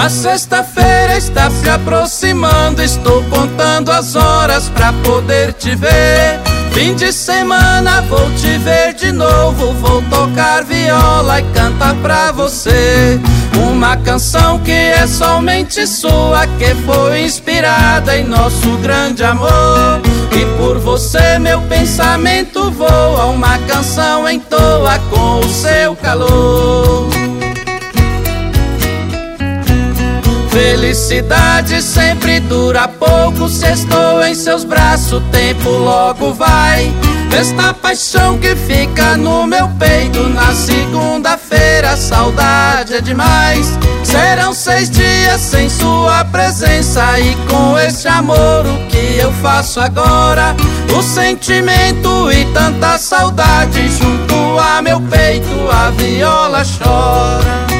A sexta-feira está se aproximando, estou contando as horas pra poder te ver. Fim de semana vou te ver de novo, vou tocar viola e cantar pra você uma canção que é somente sua, que foi inspirada em nosso grande amor. E por você meu pensamento voa, uma canção entoa com o seu calor. Felicidade sempre dura pouco, se estou em seus braços o tempo logo vai. Esta paixão que fica no meu peito na segunda-feira, saudade é demais. Serão 6 dias sem sua presença e com esse amor o que eu faço agora? O sentimento e tanta saudade junto a meu peito a viola chora.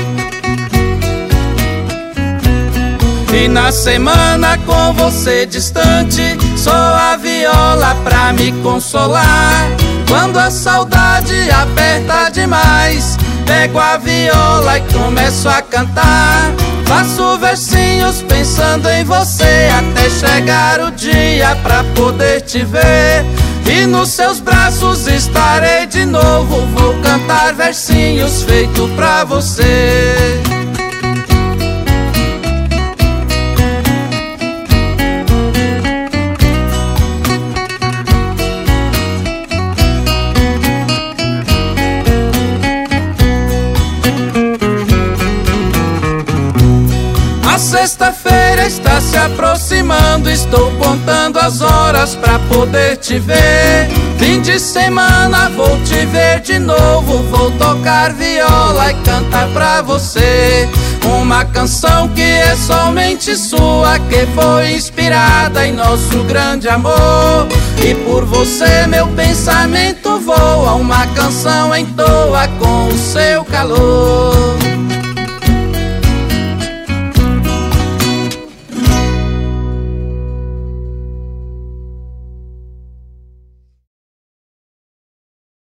E na semana com você distante, só a viola pra me consolar. Quando a saudade aperta demais, pego a viola e começo a cantar. Faço versinhos pensando em você, até chegar o dia pra poder te ver. E nos seus braços estarei de novo, vou cantar versinhos feitos pra você. A sexta-feira está se aproximando, estou contando as horas pra poder te ver. Fim de semana vou te ver de novo, vou tocar viola e cantar pra você uma canção que é somente sua, que foi inspirada em nosso grande amor. E por você meu pensamento voa, uma canção entoa com o seu calor.